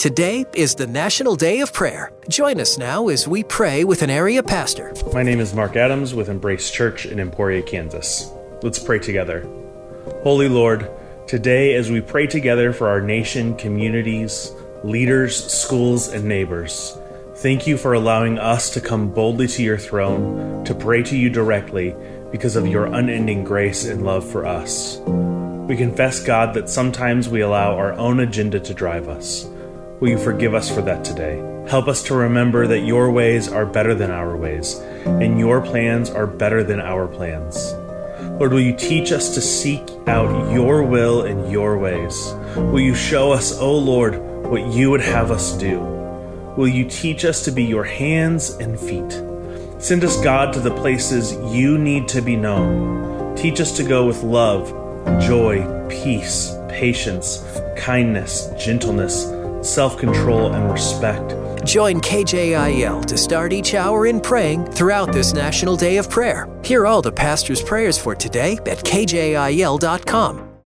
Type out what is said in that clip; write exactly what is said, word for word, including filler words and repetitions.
Today is the National Day of Prayer. Join us now as we pray with an area pastor. My name is Mark Adams with Embrace Church in Emporia, Kansas. Let's pray together. Holy Lord, today as we pray together for our nation, communities, leaders, schools, and neighbors, thank you for allowing us to come boldly to your throne, to pray to you directly because of your unending grace and love for us. We confess, God, that sometimes we allow our own agenda to drive us. Will you forgive us for that today? Help us to remember that your ways are better than our ways, and your plans are better than our plans. Lord, will you teach us to seek out your will and your ways? Will you show us, O Lord, what you would have us do? Will you teach us to be your hands and feet? Send us, God, to the places you need to be known. Teach us to go with love, joy, peace, patience, kindness, gentleness, self-control, and respect. Join K J I L to start each hour in praying throughout this National Day of Prayer. Hear all the pastor's prayers for today at K J I L dot com.